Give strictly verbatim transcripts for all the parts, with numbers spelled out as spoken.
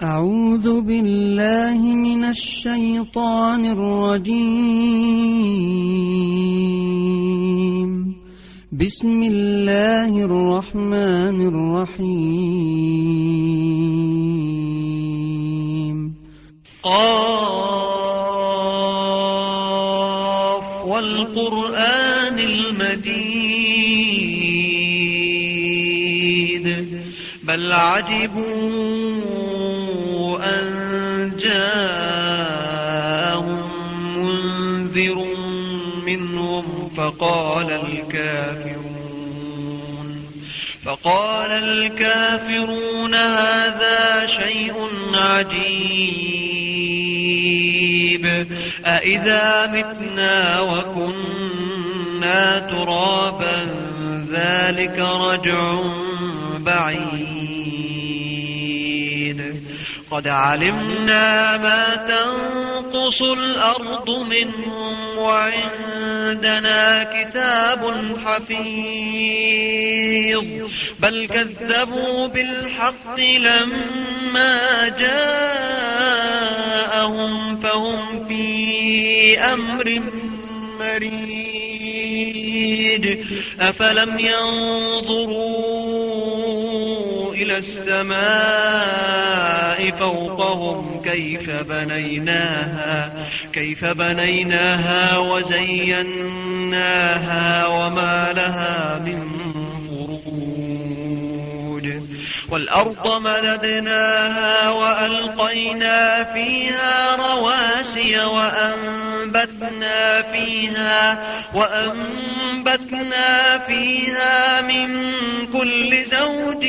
أعوذ بالله من الشيطان الرجيم. بسم الله الرحمن الرحيم. قاف والقرآن المجيد بل عجبوا أن جاءهم منذر منهم فقال الكافرون فقال الكافرون هذا شيء عجيب أإذا متنا وكنا ترابا ذلك رجع بعيد قد علمنا ما تنقص الأرض منهم وعندنا كتاب حفيظ بل كذبوا بالحق لما جاءهم فهم في أمر مريج أفلم ينظروا إلى السماء فوقهم كيف بنيناها كيف بنيناها وزيناها وما لها من فروج والأرض مددناها وألقينا فيها رواسي وأنبتنا فيها وأنبتنا فيها من كل زوج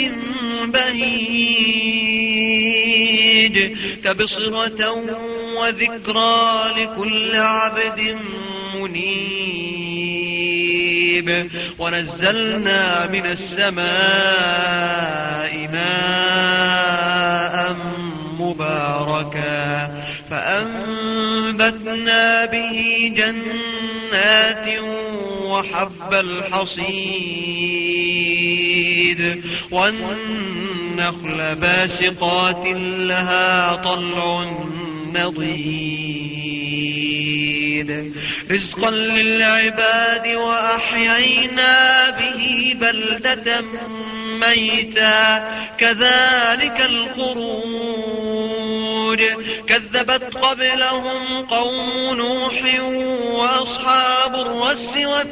بهيج تبصرة وذكرى لكل عبد منيب ونزلنا من السماء ماء مباركا فأنبتنا به جنات وحب الحصيد والنخل باسقات لها طلع نضيد رزقا للعباد وأحيينا به بلدة ميتا كذلك الخروج كذبت قبلهم قوم نوح وأصحاب الرس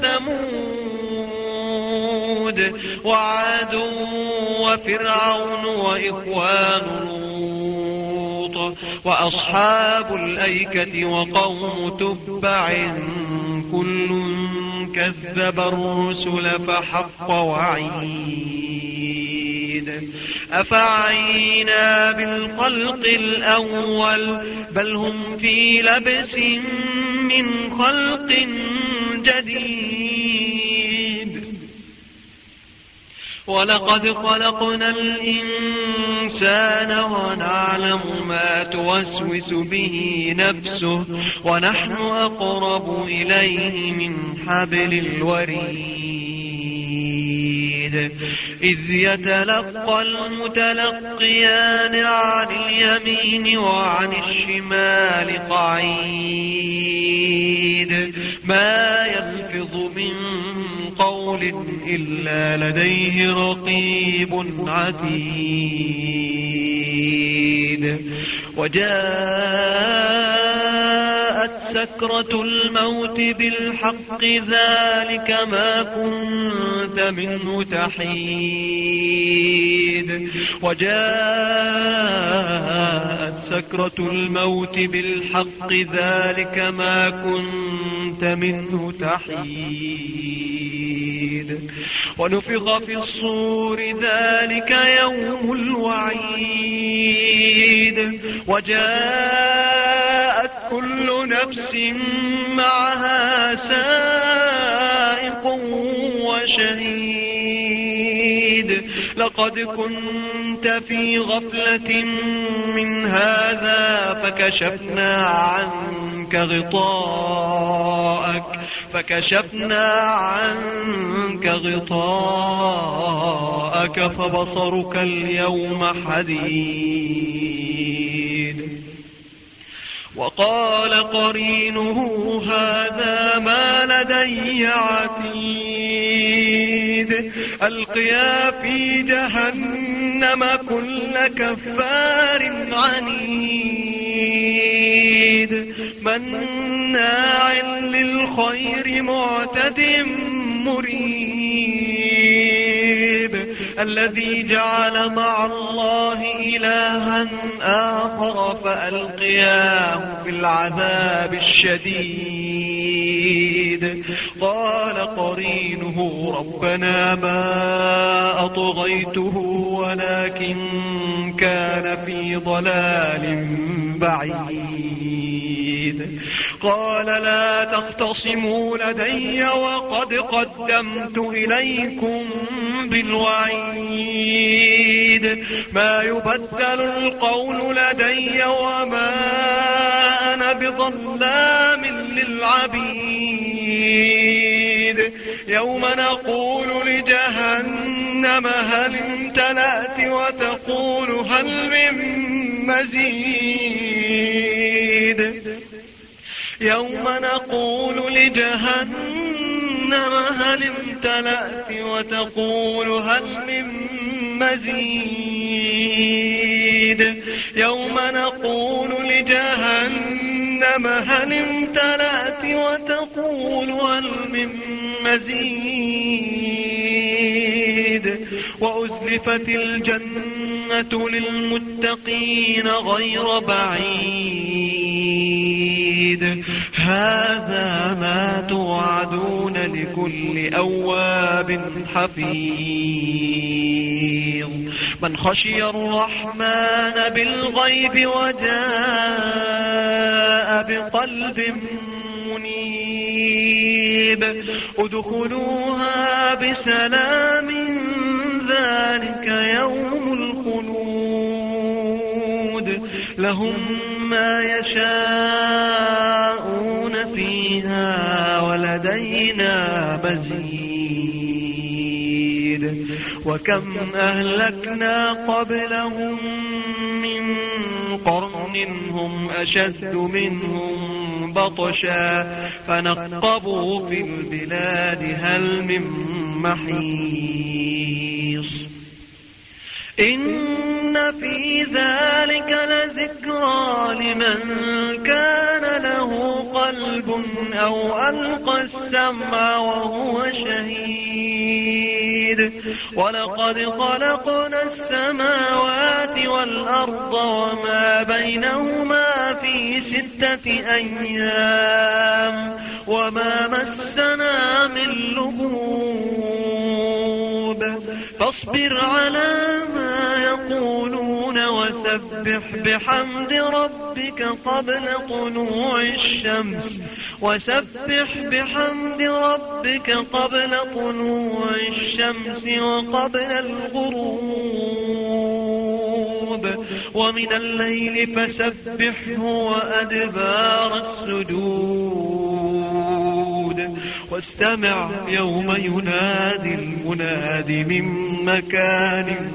وثمود وعاد وفرعون وإخوان لوط وأصحاب الأيكة وقوم تبع كل كذب الرسل فحق وعيد أفعينا بالخلق الأول بل هم في لبس من خلق جديد ولقد خلقنا الإنسان ونعلم ما توسوس به نفسه ونحن أقرب إليه من حبل الوريد إذ يتلقى المتلقيان عن اليمين وعن الشمال قعيد ما يلفظ من قول إلا لديه رقيب عتيد وجاءت سكرة الموت بالحق ذلك ما كنت منه تحيد وجاءت سكرة الموت بالحق ذلك ما كنت منه تحيد ونفخ في الصور ذلك يوم الوعيد وجاءت كل نفس معها سائق وشهيد لقد كنت في غفلة من هذا فكشفنا عنك غطاءك فكشفنا عنك غطاءك فبصرك اليوم حديد وقال قرينه هذا ما لدي عتيد ألقيا في جهنم كل كفار عنيد مناع للخير معتد مريب الذي جعل مع الله إلها آخر فألقياه في العذاب الشديد قال قرينه ربنا ما أطغيته ولكن كان في ضلال بعيد قال لا تختصموا لدي وقد قدمت إليكم بالوعيد ما يبدل القول لدي وما أنا بظلام للعبيد يوم نقول لجهنم هل امتلأت وتقول هل من مزيد يوم نقول لجهنم هل امتلأت وتقول هل من مزيد يوم نقول لجهنم هل امتلأت وتقول هل من مزيد وأزلفت الجنة للمتقين غير بعيد هذا ما توعدون لكل أواب حفيظ من خشي الرحمن بالغيب وجاء بقلب منيب ادخلوها بسلام ذلك يوم الخلود لهم ما يشاءون فيها ولدينا مزيد وكم أهلكنا قبلهم من قرن هم أشد منهم بطشا فنقبوا في البلاد هل من محيص إن في ذلك لذكرى لمن كان له قلب أو ألقى السمع وهو شهيد ولقد خلقنا السماوات والأرض وما بينهما في ستة أيام وما مسنا من لغوب فاصبر على ما يقولون وسبح بحمد ربك قبل طلوع الشمس وسبح بحمد ربك قبل طلوع الشمس وقبل الغروب ومن الليل فسبحه وأدبار السجود واستمع يوم ينادي المناد من مكان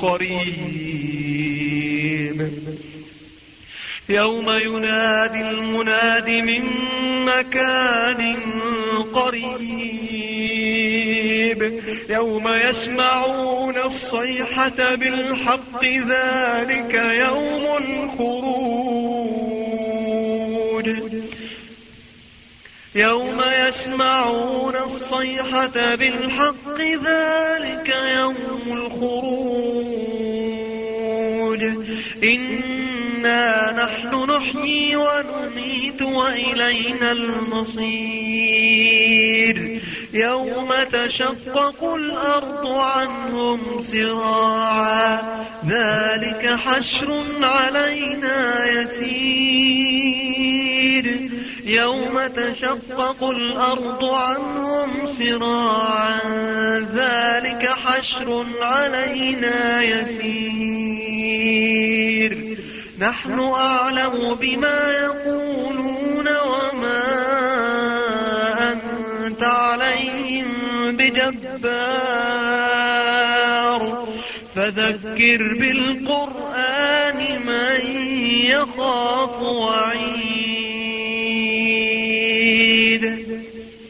قريب يوم ينادي المناد من مكان قريب يوم يسمعون الصيحة بالحق ذلك يوم الخروج يوم يسمعون الصيحة بالحق ذلك يوم الخروج إنا نحن نحيي ونميت وإلينا المصير يوم تشقق الأرض عنهم سراعا ذلك حشر علينا يسير يوم تشقق الأرض عنهم سراعا ذلك حشر علينا يسير نحن أعلم بما يقولون وما أنت عليهم بجبار فذكر بالقرآن من يخاف وعيد.